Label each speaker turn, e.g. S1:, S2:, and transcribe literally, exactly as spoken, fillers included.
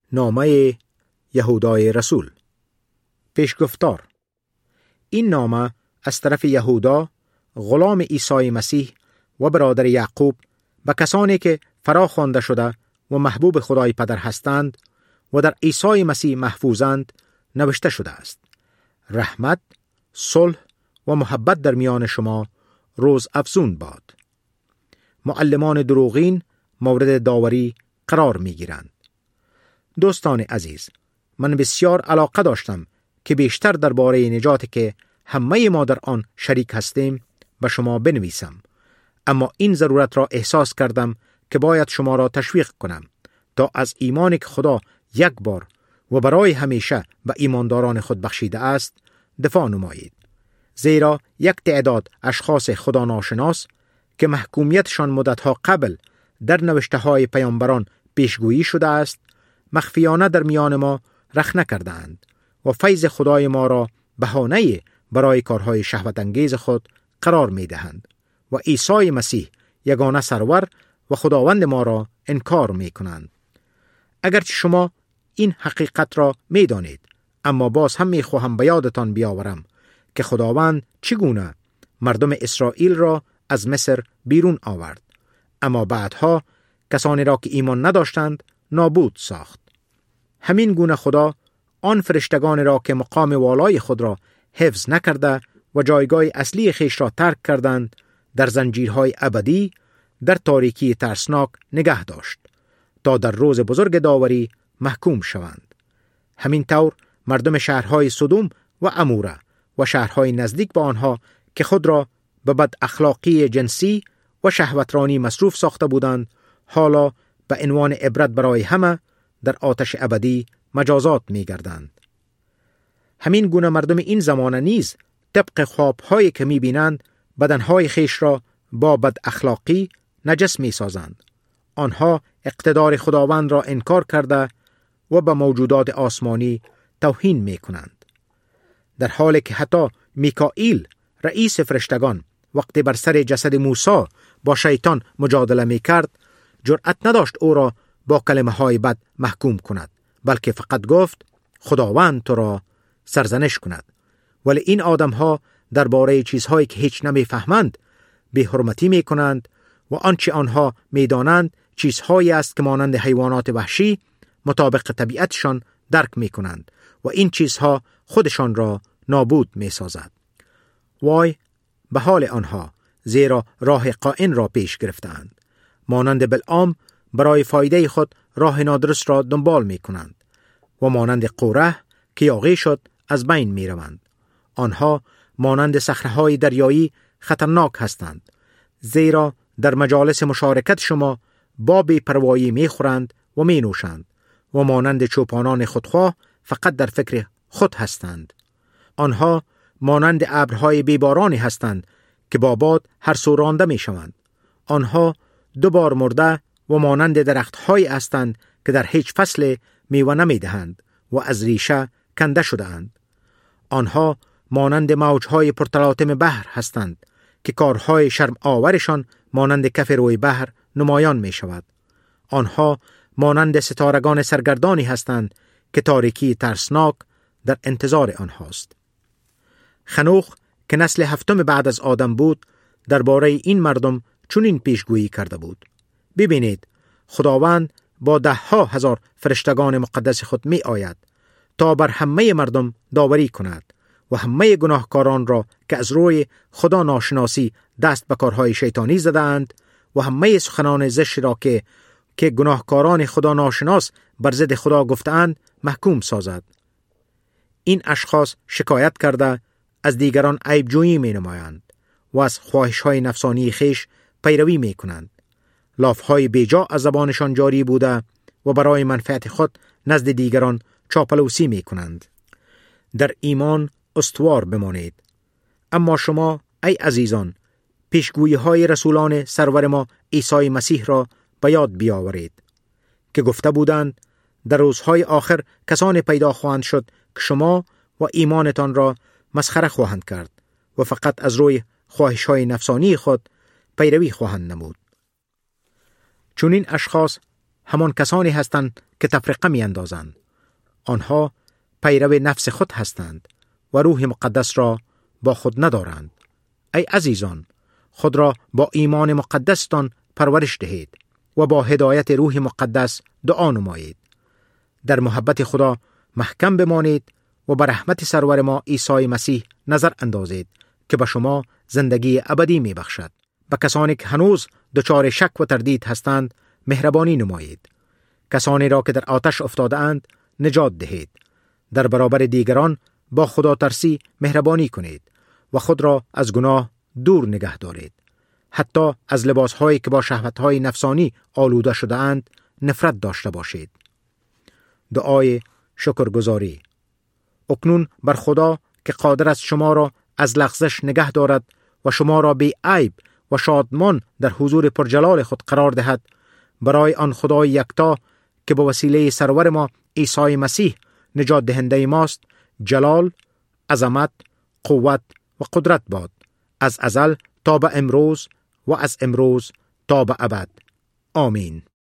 S1: نامه یهودای رسول. پیشگفتار. این نامه از طرف یهودا غلام عیسی مسیح و برادر یعقوب به کسانی که فرا خوانده شده و محبوب خدای پدر هستند و در عیسی مسیح محفوظند نوشته شده است. رحمت، صلح و محبت در میان شما روز افزون باد. معلمان دروغین مورد داوری قرار می گیرند. دوستان عزیز، من بسیار علاقه داشتم که بیشتر درباره نجاتی که همه ما در آن شریک هستیم به شما بنویسم، اما این ضرورت را احساس کردم که باید شما را تشویق کنم تا از ایمانی که خدا یک بار و برای همیشه به ایمانداران خود بخشیده است دفاع نمایید. زیرا یک تعداد اشخاص خدا ناشناس که محکومیتشان مدتها قبل در نوشته های پیامبران پیشگویی شده است، مخفیانه در میان ما رخنه کردند و فیض خدای ما را بهانه برای کارهای شهوت انگیز خود قرار می دهند و عیسی مسیح یگانه سرور و خداوند ما را انکار می کنند. اگرچه شما این حقیقت را می دانید، اما باز هم می خواهم به یادتان بیاورم که خداوند چگونه مردم اسرائیل را از مصر بیرون آورد، اما بعدها کسانی را که ایمان نداشتند نابود ساخت. همین گونه خدا آن فرشتگان را که مقام والای خود را حفظ نکرده و جایگاه اصلی خیش را ترک کردند در زنجیرهای ابدی در تاریکی ترسناک نگه داشت تا در روز بزرگ داوری محکوم شوند. همین طور مردم شهرهای سدوم و عموره و شهرهای نزدیک به آنها که خود را به بد اخلاقی جنسی و شهوترانی مصروف ساخته بودند، حالا به عنوان عبرت برای همه در آتش ابدی مجازات می گردند. همین گونه مردم این زمانه نیز طبق خوابهایی که می بینند بدنهای خیش را با بد اخلاقی نجس می سازند. آنها اقتدار خداوند را انکار کرده و به موجودات آسمانی توهین می کنند. در حالی که حتی میکائیل رئیس فرشتگان وقتی بر سر جسد موسی با شیطان مجادله می کرد، جرأت نداشت او را با کلمه های بد محکوم کند، بلکه فقط گفت خداوند تو را سرزنش کند. ولی این آدم ها درباره چیزهایی که هیچ نمی فهمند بی حرمتی می کنند و آنچه آنها می دانند چیزهایی است که مانند حیوانات وحشی مطابق طبیعتشان درک می کنند و این چیزها خودشان را نابود می سازد. وای به حال آنها، زیرا راه قائن را پیش گرفتند. مانند بلعام برای فایده خود راه نادرست را دنبال می کنند و مانند قوره که یاغی شد از بین می روند. آنها مانند صخره‌های دریایی خطرناک هستند، زیرا در مجالس مشارکت شما با بی‌پروایی می خورند و می نوشند و مانند چوپانان خودخواه فقط در فکر خود هستند. آنها مانند ابرهای بیبارانی هستند که با باد هر سو رانده می شوند. آنها دو بار مرده و مانند درختهایی هستند که در هیچ فصل میوه نمی دهند و از ریشه کنده شده اند. آنها مانند موجهای پرتلاطم بحر هستند که کارهای شرم آورشان مانند کف روی بحر نمایان می شود. آنها مانند ستارگان سرگردانی هستند که تاریکی ترسناک در انتظار آنهاست. خنوخ که نسل هفتم بعد از آدم بود درباره این مردم چنین پیشگویی کرده بود: ببینید، خداوند با ده ها هزار فرشتگان مقدس خود می آید تا بر همه مردم داوری کند و همه گناهکاران را که از روی خدا ناشناسی دست به کارهای شیطانی زدند و همه سخنان زشت را که که گناهکاران خدا ناشناس بر ضد خدا گفتند محکوم سازد. این اشخاص شکایت کرده از دیگران عیب جویی می نمایند و از خواهش های نفسانی خیش پیروی می کنند. لاف های بیجا از زبانشان جاری بوده و برای منفعت خود نزد دیگران چاپلوسی می کنند. در ایمان استوار بمانید. اما شما ای عزیزان، پیشگویی های رسولان سرور ما عیسی مسیح را به یاد بیاورید که گفته بودند در روزهای آخر کسانی پیدا خواهند شد که شما و ایمانتان را مسخره خواهند کرد و فقط از روی خواهش های نفسانی خود پیروی خواهند نمود. چون این اشخاص همان کسانی هستند که تفرقه می اندازند. آنها پیرو نفس خود هستند و روح مقدس را با خود ندارند. ای عزیزان، خود را با ایمان مقدستان پرورش دهید و با هدایت روح مقدس دعا نمایید. در محبت خدا محکم بمانید و به رحمت سرور ما عیسی مسیح نظر اندازید که به شما زندگی ابدی می بخشد. به کسانی که هنوز دچار شک و تردید هستند مهربانی نمایید. کسانی را که در آتش افتاده اند نجات دهید. در برابر دیگران با خدا ترسی مهربانی کنید و خود را از گناه دور نگه دارید. حتی از لباسهایی که با شهوتهای نفسانی آلوده شده اند نفرت داشته باشید. دعای شکرگزاری. اکنون بر خدا که قادر است شما را از لغزش نگه دارد و شما را بی عیب و شادمان در حضور پرجلال خود قرار دهد، برای آن خدای یکتا که به وسیله سرور ما عیسی مسیح نجات دهنده ماست، جلال، عظمت، قوت و قدرت باد، از ازل تا به امروز و از امروز تا به ابد. آمین.